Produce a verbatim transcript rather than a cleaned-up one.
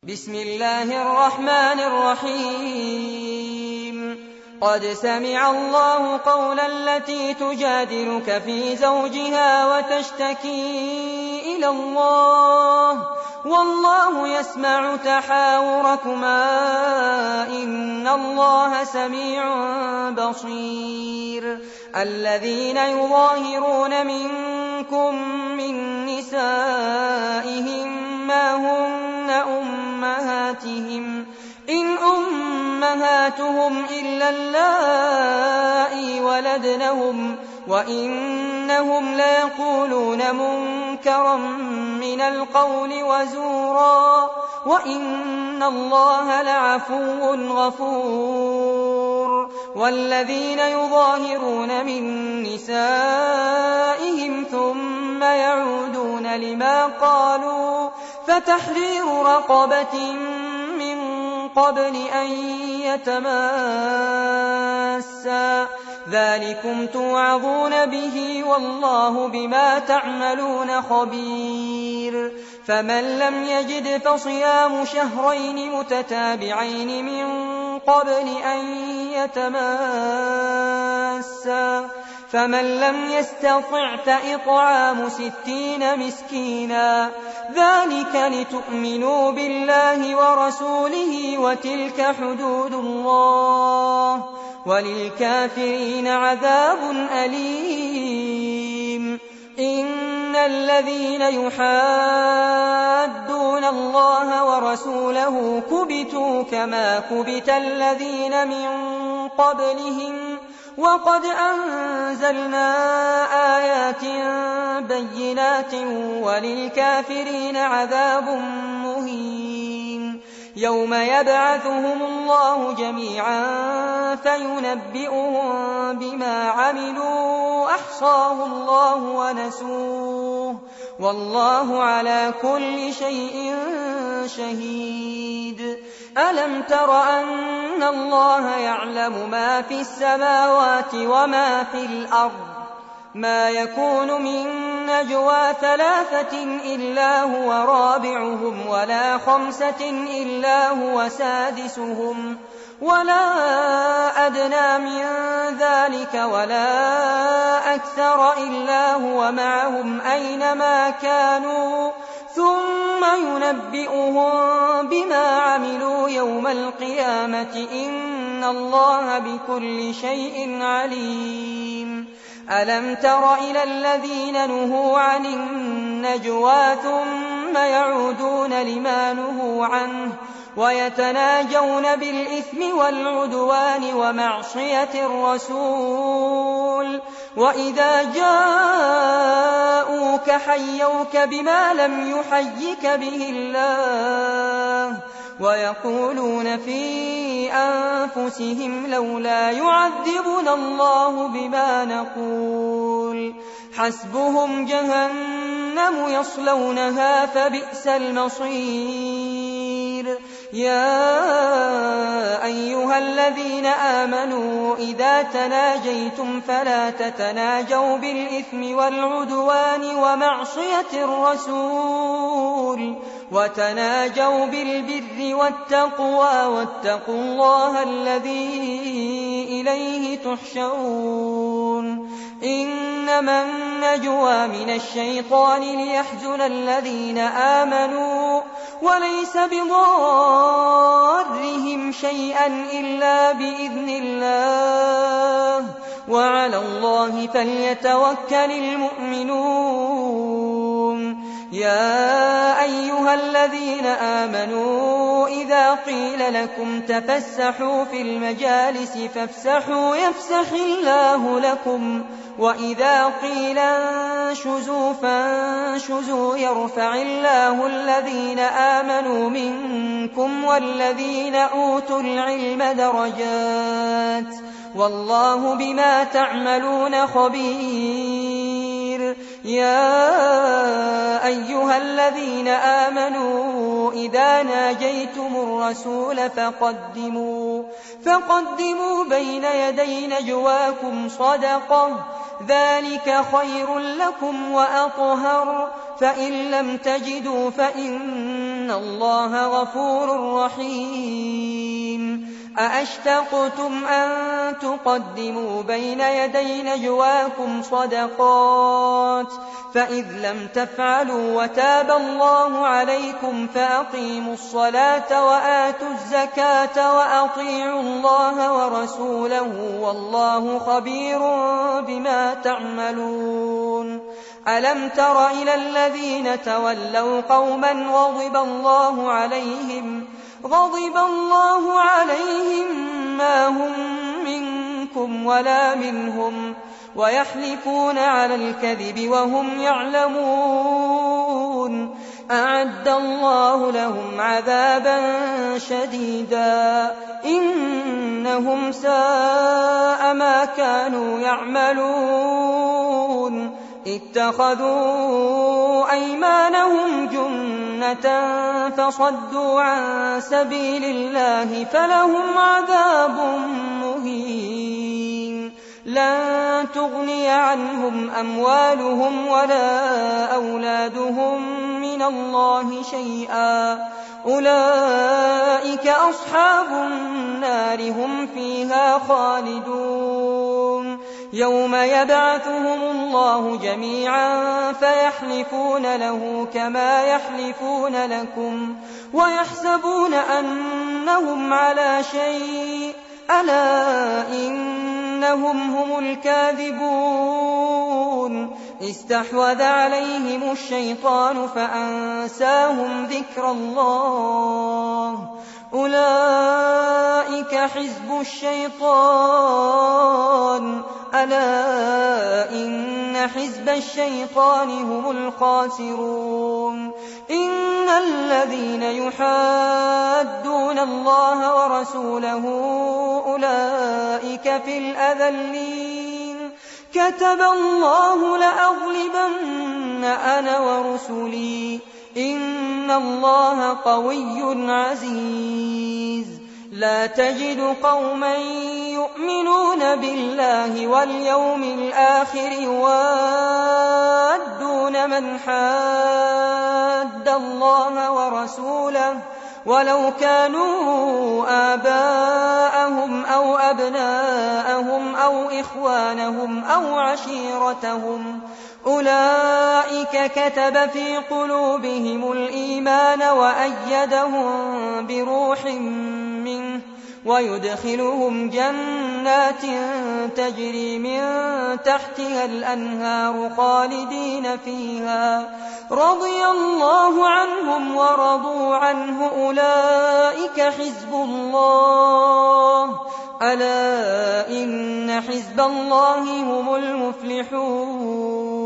بسم الله الرحمن الرحيم قد سمع الله قول التي تجادلك في زوجها وتشتكي إلى الله والله يسمع تحاوركما إن الله سميع بصير الذين يظاهرون منكم من نسائهم ما هن أمهاتهم إن أمهاتهم إلا اللائي ولدنهم وإنهم ليقولون منكرا من القول وزورا وإن الله لعفو غفور والذين يظاهرون من نسائهم ثم يعودون لما قالوا فتحرير رقبة من قبل أن يتماسا ذلكم توعظون به والله بما تعملون خبير فمن لم يجد فصيام شهرين متتابعين من قبل أن يتماسا فمن لم يستطع فإطعام ستين مسكينا ذلك لتؤمنوا بالله ورسوله وتلك حدود الله وللكافرين عذاب أليم إن الذين يحادون الله ورسوله كبتوا كما كبت الذين من قبلهم وقد أنزلنا آيات بينات وللكافرين عذاب مهين يوم يبعثهم الله جميعا فينبئهم بما عملوا أحصاه الله ونسوه والله على كل شيء شهيد ألم تر أن الله يعلم ما في السماوات وما في الأرض ما يكون من نجوى ثلاثة إلا هو رابعهم ولا خمسة إلا هو سادسهم ولا أدنى من ذلك ولا أكثر إلا هو معهم أينما كانوا ثم ينبئهم بما عملوا يوم القيامة إن الله بكل شيء عليم ألم تر إلى الذين نهوا عن النجوى ثم يعودون لما نهوا عنه ويتناجون بالإثم والعدوان ومعصية الرسول وإذا جاءوك حيوك بما لم يحيك به الله ويقولون في أنفسهم لولا يعذبنا الله بما نقول حسبهم جهنم يصلونها فبئس المصير يا أيها الذين آمنوا إذا تناجيتم فلا تتناجوا بالإثم والعدوان ومعصية الرسول وتناجوا بالبر والتقوى واتقوا الله الذي إليه تحشرون إنما النجوى من الشيطان ليحزن الذين آمنوا وليس بضارهم شيئا إلا بإذن الله وعلى الله فليتوكل المؤمنون يا أيها الذين آمنوا إذا قيل لكم تفسحوا في المجالس فافسحوا يفسح الله لكم وإذا قيل انشزوا فانشزوا يرفع الله الذين آمنوا منكم والذين أوتوا العلم درجات والله بما تعملون خبير يا أيها الذين آمنوا إذا ناجيتم الرسول فقدموا فقدموا بين يدي نجواكم صدقة ذلك خير لكم وأطهر فإن لم تجدوا فإن إن الله غفور رحيم أأشفقتم أن تقدموا بين يدي نجواكم صدقات فإذ لم تفعلوا وتاب الله عليكم فأقيموا الصلاة وآتوا الزكاة وأطيعوا الله ورسوله والله خبير بما تعملون ألم تر إلى الذين تولوا قوما غضب الله عليهم غضب الله عليهم ما هم منكم ولا منهم ويحلفون على الكذب وهم يعلمون أعد الله لهم عذابا شديدا إنهم ساء ما كانوا يعملون اتخذوا أيمانهم جنة فصدوا عن سبيل الله فلهم عذاب مهين لن تغني عنهم أموالهم ولا أولادهم من الله شيئا أولئك أصحاب النار هم فيها خالدون يوم يبعثهم الله جميعا فيحلفون له كما يحلفون لكم ويحسبون أنهم على شيء ألا إنهم هم الكاذبون استحوذ عليهم الشيطان فأنساهم ذكر الله أولئك حزب الشيطان ألا إن حزب الشيطان هم الخاسرون إن الذين يحادون الله ورسوله أولئك في الأذلين كتب الله لأغلبن أنا ورسلي إن الله قوي عزيز لا تجد قوما يؤمنون بالله واليوم الآخر يوادون من حاد الله ورسوله ولو كانوا آباءهم أو أبناءهم أو إخوانهم أو عشيرتهم أولئك كتب في قلوبهم الإيمان وأيدهم بروح منه ويدخلهم جنات تجري من تحتها الأنهار خالدين فيها رضي الله عنهم ورضوا عنه أولئك حزب الله ألا إن حزب الله هم المفلحون